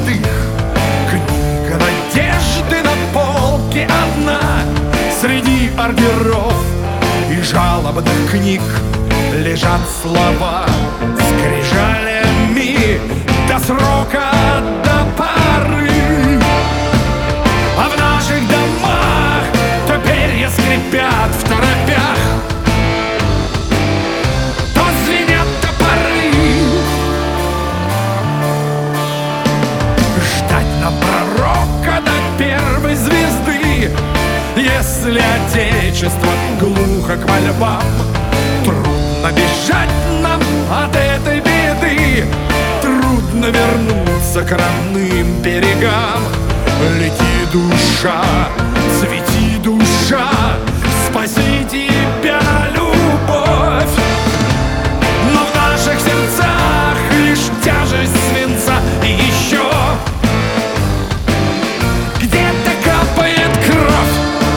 молодых. Книга надежды на полке одна среди ордеров и жалобных книг лежат слова скрижалями до срока, до поры. А в наших домах то перья скрипят в торопях, то звенят топоры. Ждать нам пророка до первой звезды, если отечество глухо к мольбам. Трудно бежать нам от этой беды, трудно вернуться к родным берегам. Лети, душа, цвети, душа, спаси тебя, любовь. Но в наших сердцах лишь тяжесть свинца и еще где-то капает кровь.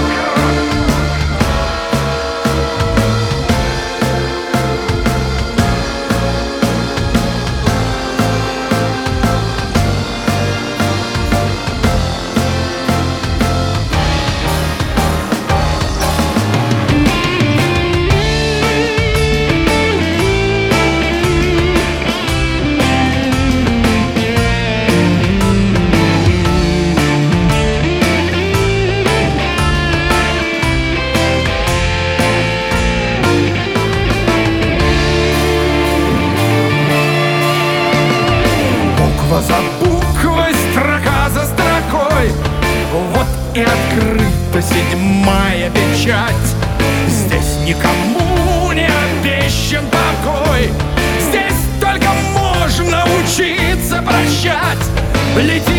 За буквой, строка за строкой, вот и открыта седьмая печать. Здесь никому не обещан покой, здесь только можно учиться прощать. Лети,